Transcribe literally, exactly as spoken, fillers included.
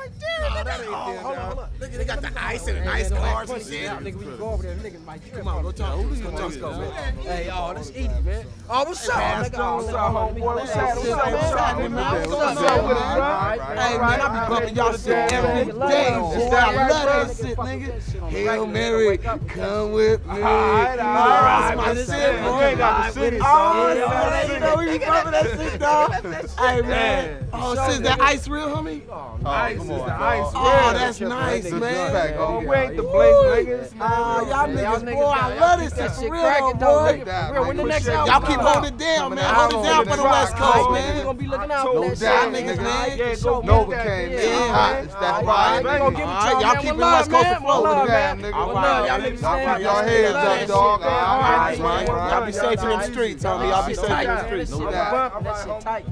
right there. Oh, that ain't there, dog. Look, they got the ice and the nice cars and shit. Nigga, we go over there. Nigga might trip. Come on, go talk to us. Go talk to us, man. Hey, oh, that's Edie, man. Oh, what's up, nigga? What's up, homeboy? What's happening? What's happening, man? What's up, man? Hey, man, I be bumping y'all shit every day, boy. I love that shit, nigga. Hail Mary, come with me. All right, all right. That's my shit, boy. You ain't got to sing it, Oh, son. you know we be bumping that shit, dog. Hey, man. Oh, since that ice real, homie? Ice is the ice. Oh, that's nice, man. Oh, we ain't the Blake niggas. Oh, y'all niggas, boy, I love this shit for real, boy. When the next album Y'all keep holding it down, man. Hold it down for the West Coast, we man. gonna be looking out for No that doubt, shit. niggas, man. Yeah, go Nova get came that. in Yeah. hot. It's that All right. right, Gonna give it to all right, y'all, y'all man. keep One the West love, Coast man. afloat. One love, Damn, man. nigga. All One right, love, y'all y'all niggas niggas keep stand your up, heads stand up, up, dog. shit, man. All right, All man. right, Y'all be safe in them streets, homie. Y'all be safe in them streets. That shit tight. That shit tight.